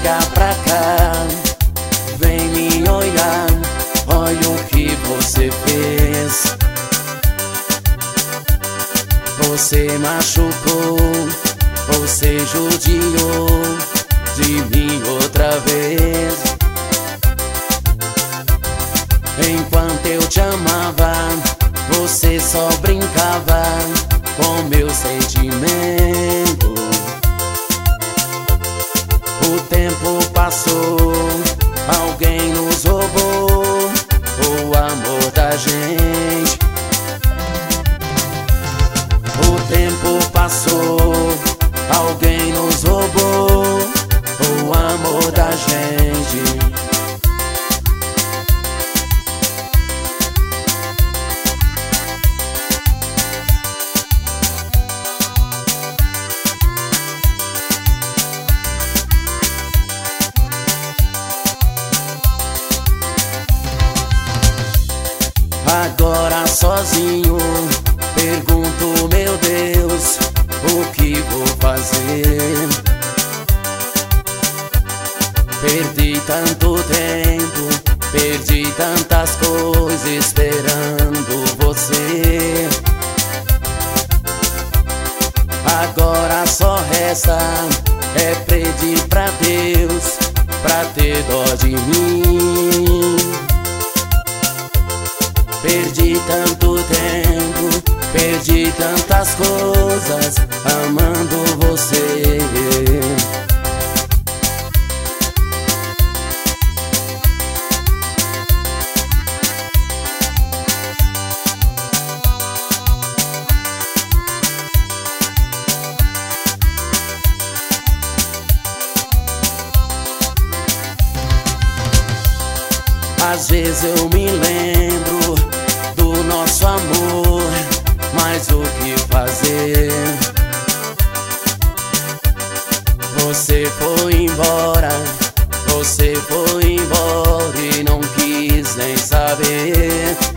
chega pra cá, vem me olhar, olha o que você fez. Você machucou, você judiou de mim outra vez. Enquanto eu te amava, você só brincava com meu sentimento. O tempo passou, alguém nos roubou o amor da gente. O tempo passou, alguém nos roubou o amor da gente. Agora sozinho, pergunto, meu Deus, o que vou fazer? Perdi tanto tempo, perdi tantas coisas esperando você. Agora só resta pedir pra Deus, pra ter dó de mim. Perdi tanto tempo, perdi tantas coisas amando você. Às vezes eu me lembro do nosso amor, mas o que fazer? Você foi embora, você foi embora e não quis nem saber.